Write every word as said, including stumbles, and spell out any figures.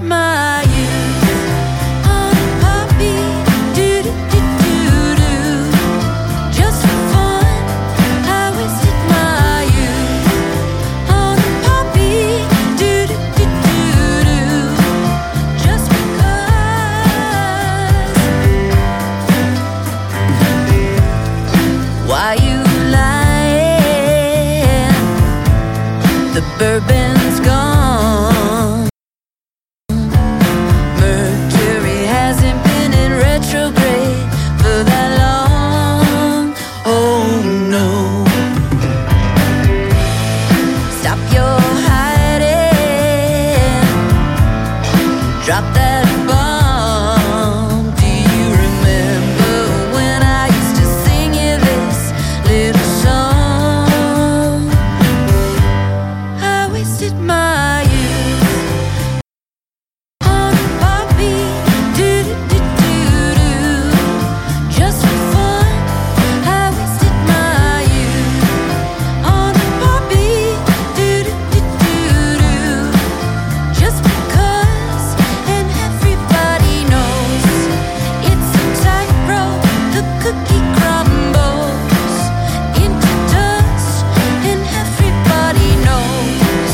my youth on a poppy, do do do do do. Just for fun, I wasted my youth on a poppy, do do do do do. Just because. Why you lying? The bourbon's gone. Mercury hasn't been in retrograde for that long. Oh no. Stop your hiding. Drop that